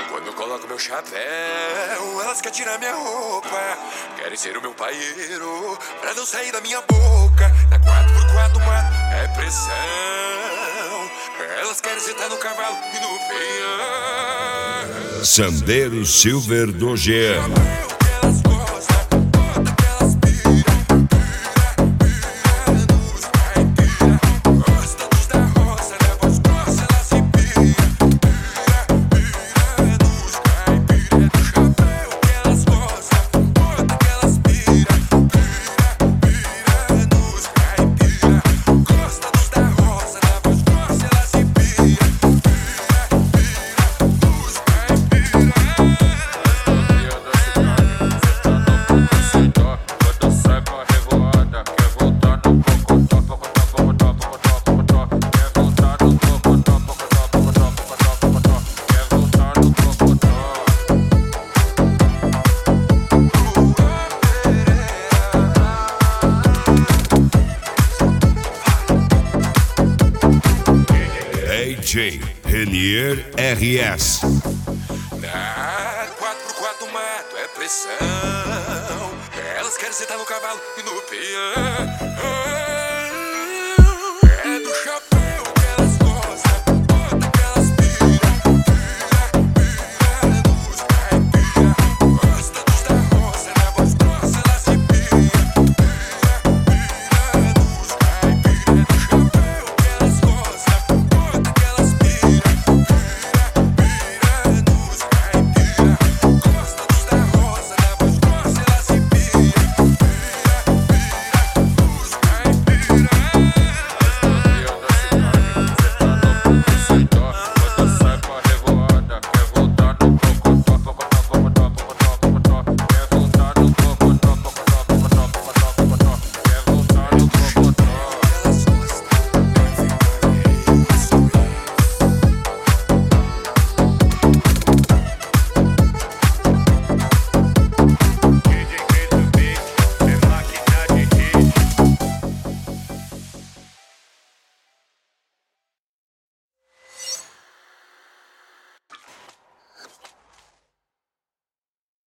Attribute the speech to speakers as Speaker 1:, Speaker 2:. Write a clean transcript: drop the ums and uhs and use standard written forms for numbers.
Speaker 1: Quando eu coloco meu chapéu, elas querem tirar minha roupa. Querem ser o meu paieiro, pra não sair da minha boca. Na 4x4 mato é pressão. Elas querem sentar no cavalo e no peão.
Speaker 2: Sandero Silver do Jean. DJ Renier RS.
Speaker 1: Na 4x4 mato é pressão. Elas querem sentar no cavalo e no peão.